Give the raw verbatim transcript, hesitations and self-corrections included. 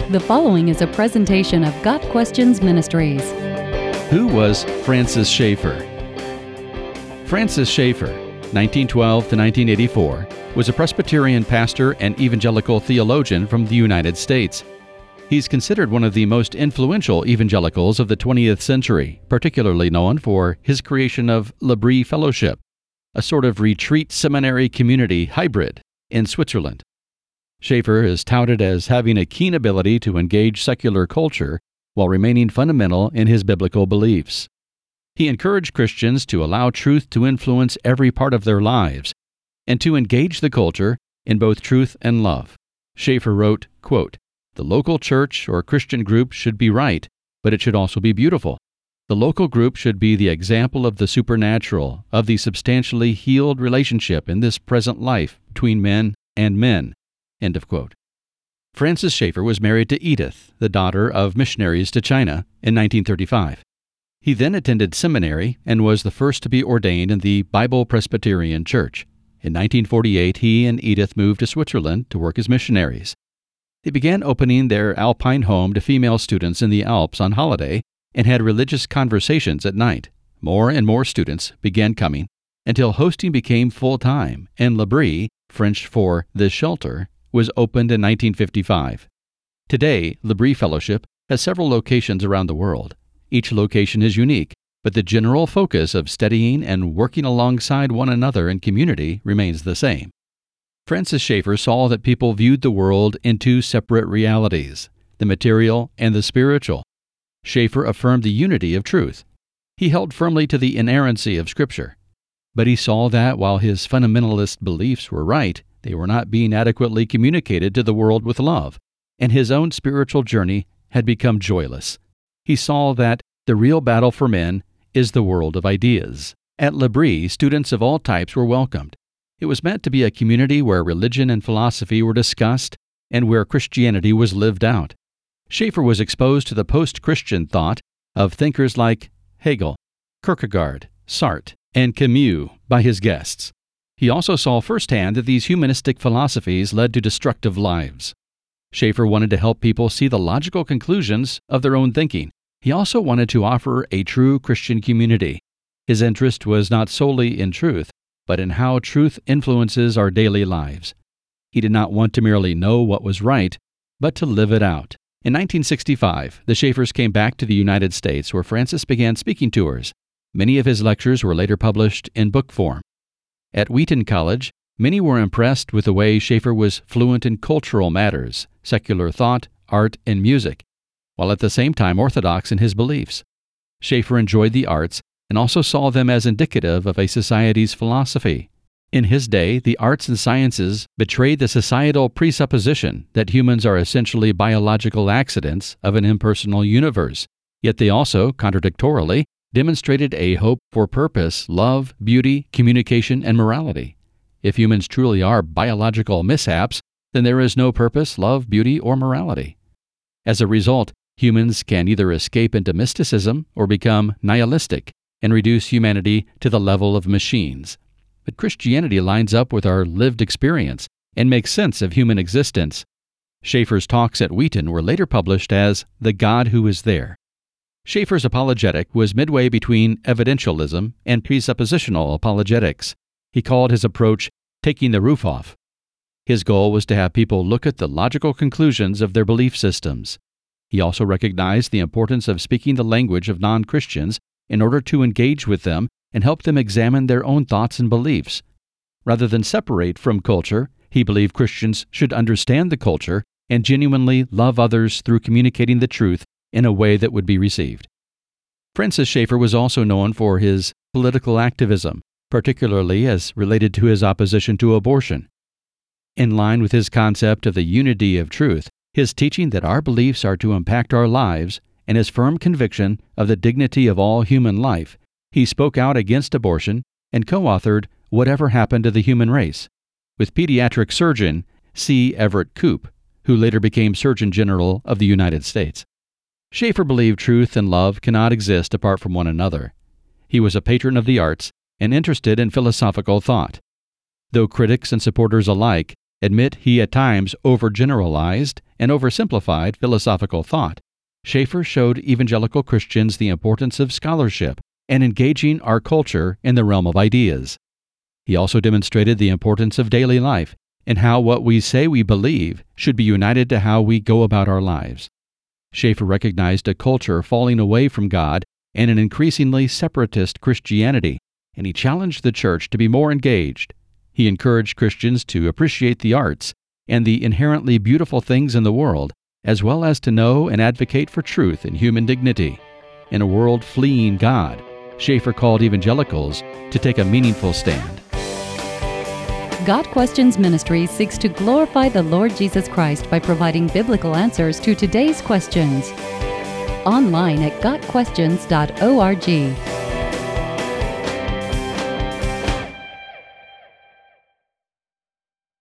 The following is a presentation of Got Questions Ministries. Who was Francis Schaeffer? Francis Schaeffer, nineteen twelve to nineteen eighty-four, was a Presbyterian pastor and evangelical theologian from the United States. He's considered one of the most influential evangelicals of the twentieth century, particularly known for his creation of L'Abri Fellowship, a sort of retreat seminary community hybrid in Switzerland. Schaeffer is touted as having a keen ability to engage secular culture while remaining fundamental in his biblical beliefs. He encouraged Christians to allow truth to influence every part of their lives and to engage the culture in both truth and love. Schaeffer wrote, quote, "The local church or Christian group should be right, but it should also be beautiful. The local group should be the example of the supernatural, of the substantially healed relationship in this present life between men and men." End of quote. Francis Schaeffer was married to Edith, the daughter of missionaries to China, in nineteen thirty-five. He then attended seminary and was the first to be ordained in the Bible Presbyterian Church. In nineteen forty-eight, he and Edith moved to Switzerland to work as missionaries. They began opening their alpine home to female students in the Alps on holiday and had religious conversations at night. More and more students began coming until hosting became full-time, and L'Abri, French for the shelter, was opened in nineteen fifty-five. Today, L'Abri Fellowship has several locations around the world. Each location is unique, but the general focus of studying and working alongside one another in community remains the same. Francis Schaeffer saw that people viewed the world in two separate realities, the material and the spiritual. Schaeffer affirmed the unity of truth. He held firmly to the inerrancy of Scripture. But he saw that while his fundamentalist beliefs were right, they were not being adequately communicated to the world with love, and his own spiritual journey had become joyless. He saw that the real battle for men is the world of ideas. At L'Abri, students of all types were welcomed. It was meant to be a community where religion and philosophy were discussed and where Christianity was lived out. Schaeffer was exposed to the post-Christian thought of thinkers like Hegel, Kierkegaard, Sartre, and Camus by his guests. He also saw firsthand that these humanistic philosophies led to destructive lives. Schaeffer wanted to help people see the logical conclusions of their own thinking. He also wanted to offer a true Christian community. His interest was not solely in truth, but in how truth influences our daily lives. He did not want to merely know what was right, but to live it out. In nineteen sixty-five, the Schaeffers came back to the United States, where Francis began speaking tours. Many of his lectures were later published in book form. At Wheaton College, many were impressed with the way Schaeffer was fluent in cultural matters, secular thought, art, and music, while at the same time orthodox in his beliefs. Schaeffer enjoyed the arts and also saw them as indicative of a society's philosophy. In his day, the arts and sciences betrayed the societal presupposition that humans are essentially biological accidents of an impersonal universe, yet they also, contradictorily, demonstrated a hope for purpose, love, beauty, communication, and morality. If humans truly are biological mishaps, then there is no purpose, love, beauty, or morality. As a result, humans can either escape into mysticism or become nihilistic and reduce humanity to the level of machines. But Christianity lines up with our lived experience and makes sense of human existence. Schaeffer's talks at Wheaton were later published as The God Who Is There. Schaeffer's apologetic was midway between evidentialism and presuppositional apologetics. He called his approach taking the roof off. His goal was to have people look at the logical conclusions of their belief systems. He also recognized the importance of speaking the language of non-Christians in order to engage with them and help them examine their own thoughts and beliefs. Rather than separate from culture, he believed Christians should understand the culture and genuinely love others through communicating the truth in a way that would be received. Francis Schaeffer was also known for his political activism, particularly as related to his opposition to abortion. In line with his concept of the unity of truth, his teaching that our beliefs are to impact our lives, and his firm conviction of the dignity of all human life, he spoke out against abortion and co-authored Whatever Happened to the Human Race with pediatric surgeon C. Everett Koop, who later became Surgeon General of the United States. Schaeffer believed truth and love cannot exist apart from one another. He was a patron of the arts and interested in philosophical thought. Though critics and supporters alike admit he at times overgeneralized and oversimplified philosophical thought, Schaeffer showed evangelical Christians the importance of scholarship and engaging our culture in the realm of ideas. He also demonstrated the importance of daily life and how what we say we believe should be united to how we go about our lives. Schaeffer recognized a culture falling away from God and an increasingly separatist Christianity, and he challenged the church to be more engaged. He encouraged Christians to appreciate the arts and the inherently beautiful things in the world, as well as to know and advocate for truth and human dignity. In a world fleeing God, Schaeffer called evangelicals to take a meaningful stand. Got Questions Ministry seeks to glorify the Lord Jesus Christ by providing biblical answers to today's questions. Online at got questions dot org.